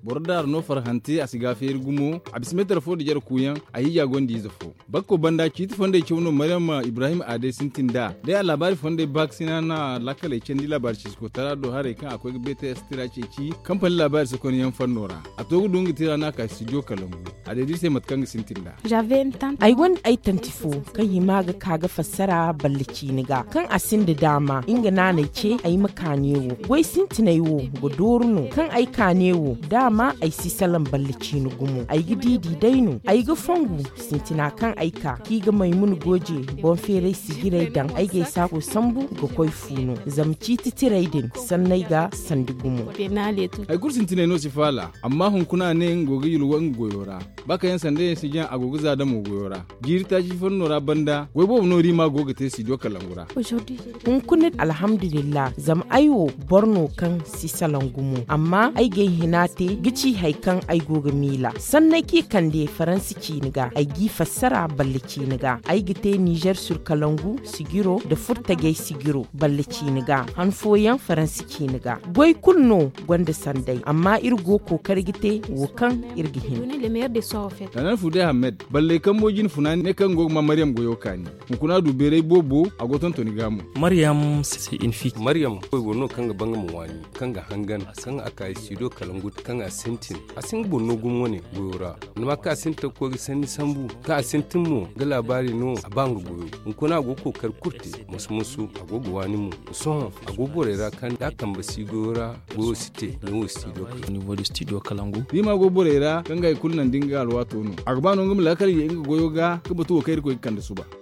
bordar no farhanti asiga fer gumo abismetar fo dijar kuyan ayi jagondi zafo bakko banda kiti fonde chewno maryam ibrahim ade sintinda da labari fonde baksina na lakale cendi labari ko tara do hare kan akwai BTS tirace ci kamfanin labari su kon yan fannora a to gudun tira na ka studio kalangu ade dise matkan sintinda j'avais un temps ai wan ai tantifo kan himaga kaga fassara ballici niga kan asin da dama inga nana ce ai makanewo wai sintinaiwo godorno kan ai kanewo dama ai sisalan ballici ni gumo ai gididi daino ai ga fongu sintina kan aika kiga maimun goje bon fere sigirai dan ai ga sako sambu ga koi funo zamci titiraidin sannai ga sandigumo ai kursin tinai no sifala amma hun kuna ne ngogi yulwan goyora baka yan sande si jan agoguza da mu goyora girta ji fonnora banda goybo no rima goga te si doka langura hun kunit alhamdulillah zam aiwo borno kan sisalangumo amma ai ga hinate gici haikan ai goga mila sannai ki kande faransi niga ai gi fassara ballici niga ai gite Niger sur kalangu sigiro da furtage sigiro ballici niga han foyan faransi niga goy kunno gwanda sandai amma irgo ko kargite wokan irgihin tanan fude ahmed balle kan mojin funan ne kan gogma maryam goyokani kuna dubere bobo agoton to nigamu maryam c'est une fille maryam koy wono kanga banga mu wani kanga hangan san aka sido kalangu kanga sentin asin bonno gumone goyora numa ka sinta ko sani sambu ka sintin mu ga labari no abangu goyo kuna go ko kar kurti musu agogo wani mu so agogo rera kan da kan basi gora go site no studio au niveau du studio kalangu rima go borera kanga kulnan dinga alwato no agbano ngum lakari inga goyo ga ka batu kai ko kan da su ba